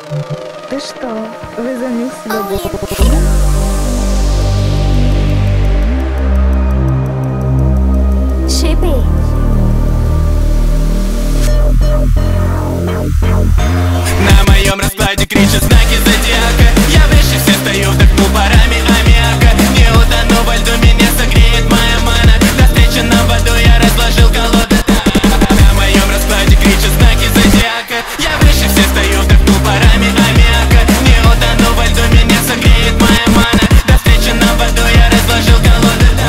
Ты что, возомнил себя Богом? Шипи. На моем раскладе кричат знаки зодиака. Я выше всех стою, вдохну парами аммиака. Не утону во льду, меня согреет моя мана. До встречи на воду я разложил колоду. На моем раскладе кричат знаки зодиака. Я выше всех стою, вдохну парами аммиака. Не утону во льду, меня согреет моя мана. До встречи на воду я разложил колоду.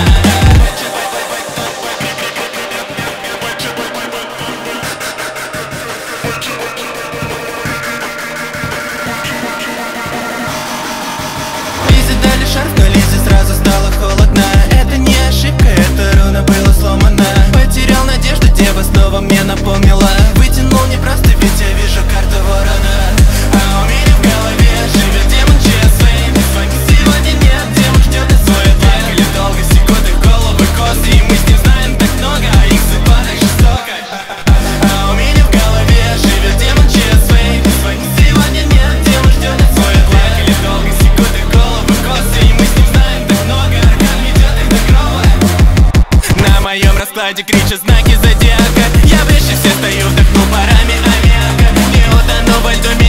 Шарф, но Лизе сразу стало холодно. Это не ошибка, это руна была сломана. Потерял надежду, дева снова мне напомнила. Вытянул непросто, ведь я вижу карту ворона. А у меня в голове живет демон ЧСВ. Без вами сегодня нет, демон ждет и свой ответ. Или долго секунды в голову косы, и мы с ним знаем так много, а их судьба так жестока. А у меня в голове живет демон ЧСВ. Без вами сегодня нет, демон ждет и свой ответ. Или долго секунды в голову косы, и мы с ним знаем так много, аркан ведет их до гроба. На моем раскладе кричат знаки зодиака. Я выше всех стою, вдохну парами аммиака. Не утону во льду.